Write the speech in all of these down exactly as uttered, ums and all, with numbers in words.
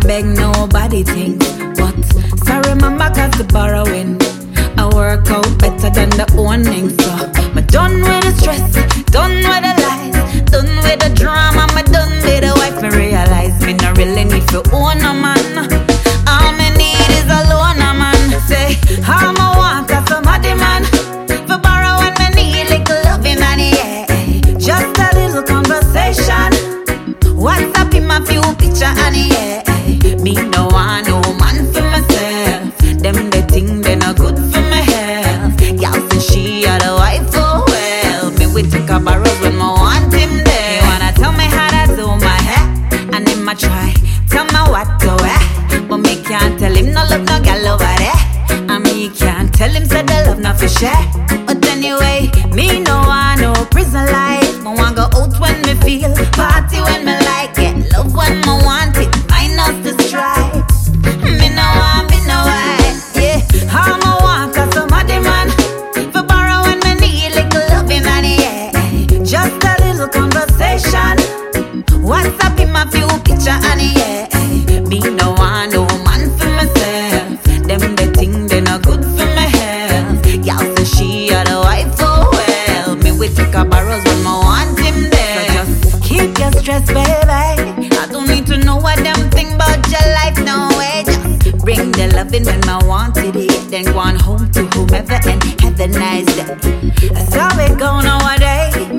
beg nobody things. But sorry mama cause the borrowing I work out better than the owning. So I'm done with the stress, done with the lies, done with the drama, I'm done with the wife. Me realize me not really need to own a man. All me need is a loner man. Say all I want is somebody man for borrow when me need little loving and yeah, just a little conversation. What's up in my few picture and yeah, me no want no man for myself. Them the thing they not good for my health. Y'all say she are the wife for well. Me we take a barrels when I want him there. You wanna tell me how to do my hair, and him I try tell me what to wear, but me can't tell him no love no gal over there. And me can't tell him say the love not for share. But anyway, me no want no prison life. Me want go out when me feel, party when me like, get love when me want it, minus the strife. Me no want, me no want, yeah. All me want is somebody man for borrow when me need little loving and yeah, just a little conversation. What's up in my few picture and yeah, me no want no man for myself. Them the thing they not good for my health. Y'all say she are the wife for well. Me we take a barrels when I want him there. So just keep your stress, baby. I don't need to know what them think about your life, no way. Just bring the loving when I wanted it, then go on home to whomever and have a nice day. That's how it go nowadays.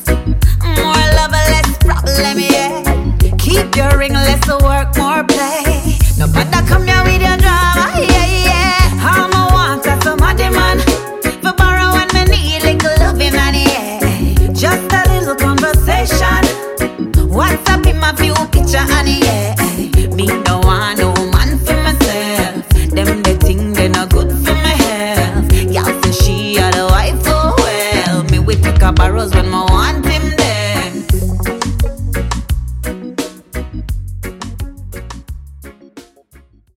More love, less problem, yeah. Keep your ring, less work, more play. Nobody come here with your drama, yeah, yeah. All I want is somebody man for borrow when me need little loving and yeah, just a little conversation. What's up in my few picture and yeah, me no want no man for myself. Them the thing they not good for my health. Y'all say she are the wife for well. Me we take a barrels when I want